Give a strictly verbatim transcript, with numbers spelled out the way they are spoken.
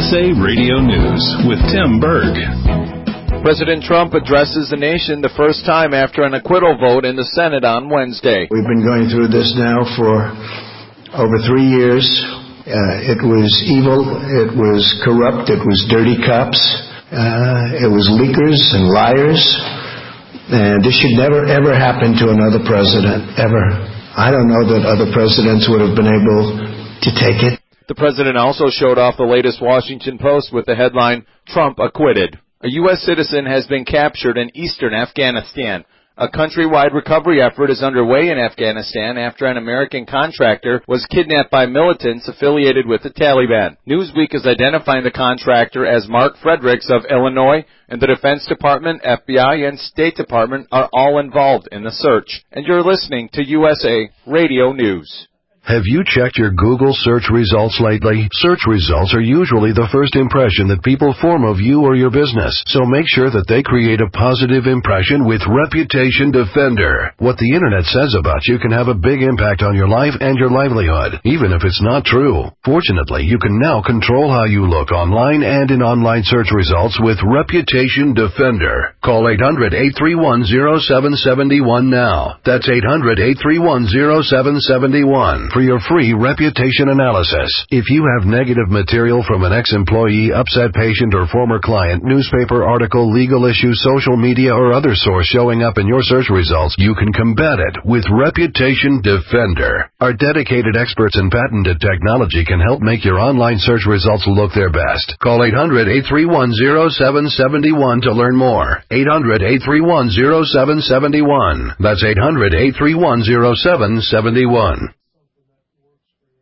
S A Radio News with Tim Berg. President Trump addresses the nation the first time after an acquittal vote in the Senate on Wednesday. We've been going through this now for over three years. Uh, it was evil, it was corrupt, it was dirty cops, uh, it was leakers and liars, and this should never ever happen to another president, ever. I don't know that other presidents would have been able to take it. The president also showed off the latest Washington Post with the headline, Trump acquitted. A U S citizen has been captured in eastern Afghanistan. A countrywide recovery effort is underway in Afghanistan after an American contractor was kidnapped by militants affiliated with the Taliban. Newsweek is identifying the contractor as Mark Fredericks of Illinois, and the Defense Department, F B I, and State Department are all involved in the search. And you're listening to U S A Radio News. Have you checked your Google search results lately? Search results are usually the first impression that people form of you or your business, so make sure that they create a positive impression with Reputation Defender. What the internet says about you can have a big impact on your life and your livelihood, even if it's not true. Fortunately, you can now control how you look online and in online search results with Reputation Defender. Call eight hundred, eight three one, zero seven seven one now. That's eight hundred, eight three one, zero seven seven one. For your free reputation analysis. If you have negative material from an ex-employee, upset patient, or former client, newspaper article, legal issue, social media, or other source showing up in your search results, you can combat it with Reputation Defender. Our dedicated experts in patented technology can help make your online search results look their best. Call eight hundred, eight three one, zero seven seven one to learn more. eight hundred, eight three one, zero seven seven one. That's eight hundred, eight three one, zero seven seven one.